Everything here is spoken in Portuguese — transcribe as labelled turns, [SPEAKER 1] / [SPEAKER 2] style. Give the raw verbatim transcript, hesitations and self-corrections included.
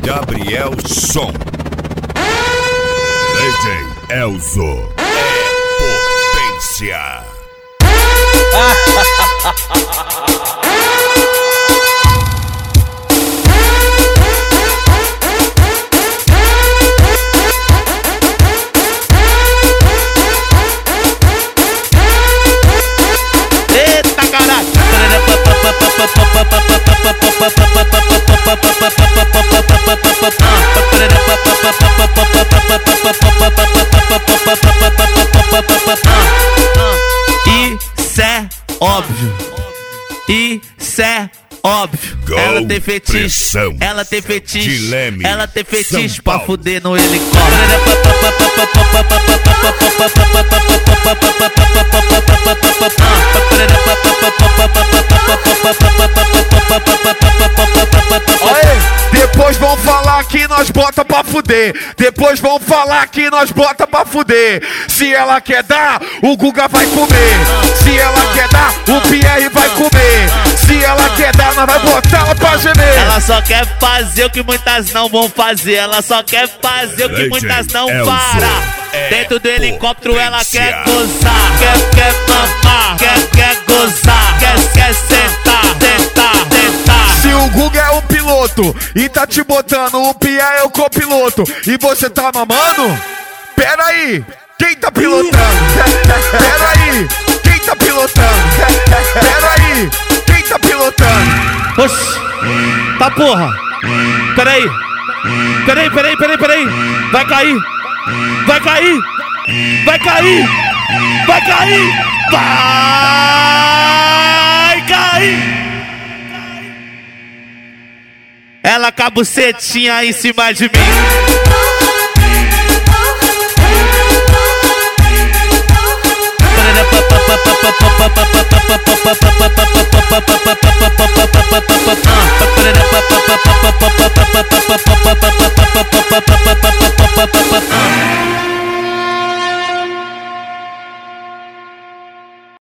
[SPEAKER 1] Gabriel Som. D J Elzo. É potência.
[SPEAKER 2] Eita caralho! Isso é óbvio. Isso é óbvio.
[SPEAKER 1] Gol,
[SPEAKER 2] ela tem fetiche,
[SPEAKER 1] pressão,
[SPEAKER 2] ela tem fetiche,
[SPEAKER 1] Dileme,
[SPEAKER 2] ela tem fetiche
[SPEAKER 1] São
[SPEAKER 2] pra
[SPEAKER 1] Paulo.
[SPEAKER 2] fuder no helicóptero.
[SPEAKER 3] Depois vão falar que nós bota pra fuder. Depois vão falar que nós bota pra fuder. Se ela quer dar, o Guga vai comer. Se ela quer dar, o Pierre vai comer. Se ela quer dar, nós vai botar ela pra gemer.
[SPEAKER 2] Ela só quer fazer o que muitas não vão fazer. Ela só quer fazer o que muitas não
[SPEAKER 1] Elzo.
[SPEAKER 2] fará.
[SPEAKER 1] É
[SPEAKER 2] Dentro do helicóptero ela
[SPEAKER 1] potência.
[SPEAKER 2] quer gozar, quer, quer mamar, quer, quer gozar, quer, quer sentar, sentar, sentar.
[SPEAKER 3] Se o Guga é o piloto e tá te botando, o Pierre é o copiloto e você tá mamando? Pera aí, quem tá pilotando? Pera aí, quem tá pilotando? Pera aí, quem tá pilotando?
[SPEAKER 2] Oxi, tá porra. Peraí, peraí, peraí, peraí, peraí. Vai cair, vai cair, vai cair, vai cair, vai cair. Ela com a bucetinha em cima de mim.